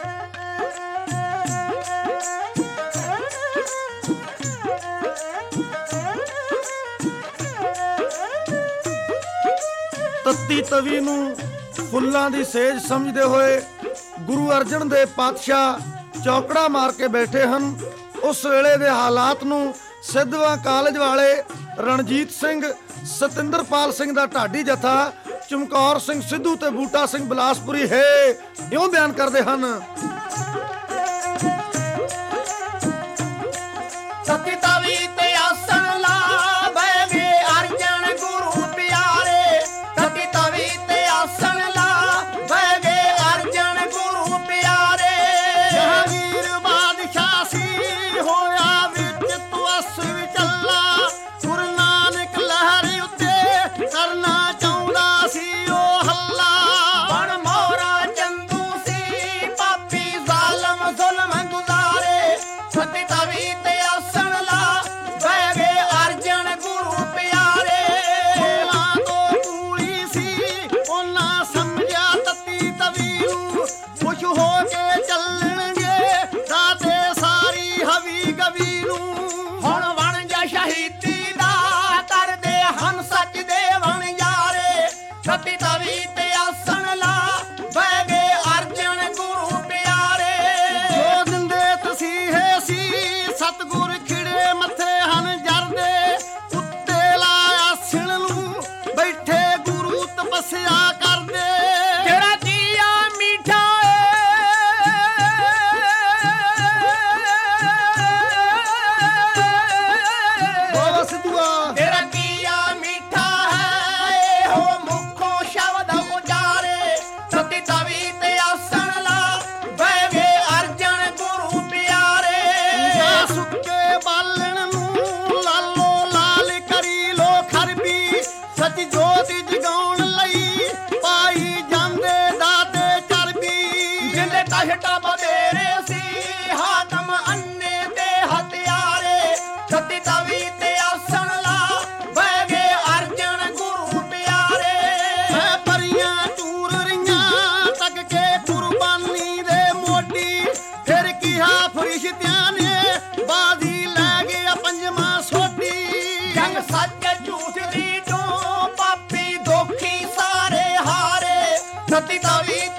ਤੱਤੀ ਤਵੀ ਨੂੰ ਫੁੱਲਾਂ ਦੀ ਸੇਜ ਸਮਝਦੇ ਹੋਏ ਗੁਰੂ ਅਰਜਨ ਦੇਵ ਪਾਤਸ਼ਾਹ ਚੌਕੜਾ ਮਾਰ ਕੇ ਬੈਠੇ ਹਨ। ਉਸ ਵੇਲੇ ਦੇ ਹਾਲਾਤ ਨੂੰ ਸਿੱਧਵਾਂ ਕਾਲਜ ਵਾਲੇ ਰਣਜੀਤ ਸਿੰਘ, ਸਤਿੰਦਰਪਾਲ ਸਿੰਘ ਦਾ ਢਾਡੀ ਜਥਾ, ਚਮਕੌਰ ਸਿੰਘ ਸਿੱਧੂ ਤੇ ਬੂਟਾ ਸਿੰਘ ਬਿਲਾਸਪੁਰੀ ਹੈ ਇਉਂ ਬਿਆਨ ਕਰਦੇ ਹਨ। ਸਤੀ ਤਵੀ ਤੇ ਆਸਣ ਲਾ ਬਹਿ ਗਏ ਅਰਜਨ ਗੁਰੂ ਪਿਆਰੇ। ਸਤੀ ਤਵੀ ਤੇ ਆਸਣ ਲਾ ਬਹਿ ਗਏ ਅਰਜਨ ਗੁਰੂ ਪਿਆਰੇ। ਜਹਾਂਗੀਰ ਬਾਦਸ਼ਾਹ ਸੀ ਹੋਇਆ ਵਿੱਚ ਤੁਅਸ ਵਿਚੱਲਾ। ਗੁਰੂ ਨਾਨਕ ਲਹਿਰ ਉੱਤੇ ਕਰਨਾ ਚਾਹੁੰਦਾ ਸੀ ਉਹ ਹੱਲਾ। ਬਣ ਮੋਹਰਾ ਚੰਦੂ ਸੀ ਪਾਪੀ ਜ਼ਾਲਮ ਜ਼ੁਲਮ ਗੁਜ਼ਾਰੇ। ਸਤੀ ਤਵੀ ਤੇ ਆਸਣ ਲਾ ਬਹਿ ਗਏ ਅਰਜਨ ਗੁਰੂ ਪਿਆਰੇ। ਫੁੱਲਾਂ ਤੋਂ ਕੂਲੀ ਸੀ ਉਹਨਾਂ ਸਮਝਿਆ ਤੱਤੀ ਤਵੀ ਨੂੰ। ਖੁਸ਼ ਹੋ ਕੇ ਚੱਲਣਗੇ ਦਾਤੇ ਸਾਰੀ ਹਵੀ ਗਵੀ ਨੂੰ। ਹੁਣ ਬਣ ਜਾ ਸ਼ਹੀਦੀ ਦਾ ਤਰਦੇ ਹਨ ਸੱਚ ਦੇ ਵਣਜਾਰੇ। ਸਤੀ ਤਵੀ ਤੇ ਆਸਣ ਲਾ ਬਹਿ ਗਏ ਅਰਜਨ ਗੁਰੂ ਪਿਆਰੇ। ਜੋ ਦਿੰਦੇ ਤਸੀਹੇ ਸੀ ਸਤਿਗੁਰ ਖਿੜੇ ਮੱਥੇ ਹਨ ਜਰਦੇ। ਉੱਤੇ ਲਾਇਆ ਸਿਣ ਨੂੰ ਬੈਠੇ ਗੁਰੂ ਤਪੱਸਿਆ ਕਰਦੇ। ਤੇਰਾ ਜੀਆ ਮੀਠਾ ਬਾਬਾ ਸਿੱਧੂਆ ਤੇਰਾ ਜੀਆ ਮੀਠਾ ਹੈ ਇਹੋ ਮੁਖੋਂ ਸ਼ਬਦ ਉਚਾਰੇ। ਸਤੀ ਤਵੀ ਤੇ ਆਸਣ ਲਾ ਬਹਿ ਗਏ ਅਰਜਨ ਗੁਰੂ ਪਿਆਰੇ। ਜਾ ਸੁੱਕੇ ਬਾਲਣ ਨੂੰ ਲਾਲੋ ਲਾਲ ਕਰੀ ਲੋ ਖਰਬੀ। ਸੱਚ ਜੋਤ ਜਗਾਉਣ ਲਈ ਪਾਈ ਜਾਂਦੇ ਦਾਤੇ ਚਰਬੀ। ਜਿੰਦੇ ਕਸ਼ਟ ਬਥੇਰੇ ਸੀ ਹਾਕਮ ਅੰਨੇ ਦੇ ਹਥਿਆਰੇ। ਸਤੀ ਤਵੀ ਤੇ ਆਸਣ ਲਾ ਬਹਿ ਗਏ ਅਰਜਨ ਗੁਰੂ ਪਿਆਰੇ। ਹੈ ਪਰੀਆਂ ਚੂਰ ਰਹੀਆਂ ਤੱਕ ਕੇ ਕੁਰਬਾਨੀ ਦੇ ਮੋਢੀ। ਫਿਰ ਕਿਹਾ ਫਰਿਸ਼ਤਿਆਂ ਨੇ ਬਾਜ਼ੀ ਲੈ ਗਿਆ ਪੰਜਵਾਂ ਸੋਢੀ। ਜੰਗ ਸੱਚ ਝੂਠ ਦੀ ਤੋਂ ਪਾਪੀ ਦੋਖੀ ਸਾਰੇ ਹਾਰੇ। ਸਤੀ ਤਵੀ